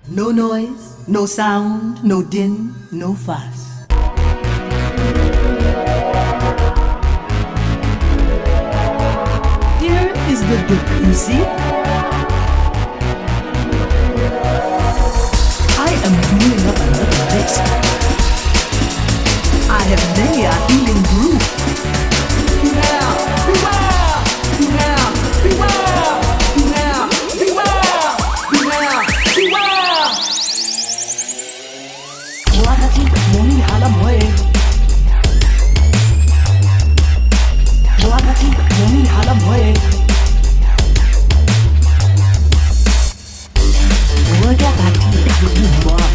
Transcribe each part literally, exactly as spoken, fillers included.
No noise, no sound, no din, no fuss. Here is the book, you see? I am doing up another bit. I have many a healing brew. Beware! Beware! Beware! Beware! Beware! Beware! Beware! Beware! Wakati moni halam hoye. Wakati moni halam hoye. Wakati moni halam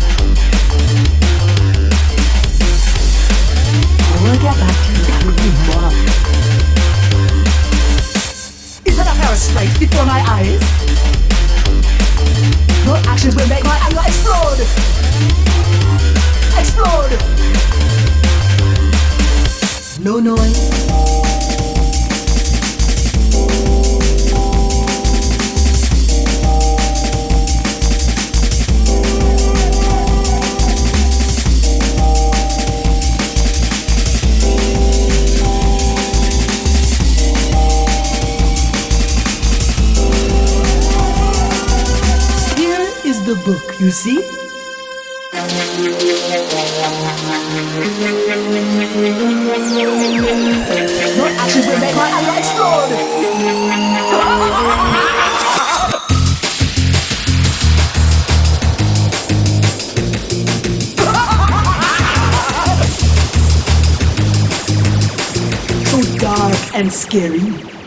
Is that a parasite before my eyes? Your actions will make my anger explode! Explode! No noise. The book, you see? Your actions will make my anger explode! So dark and scary.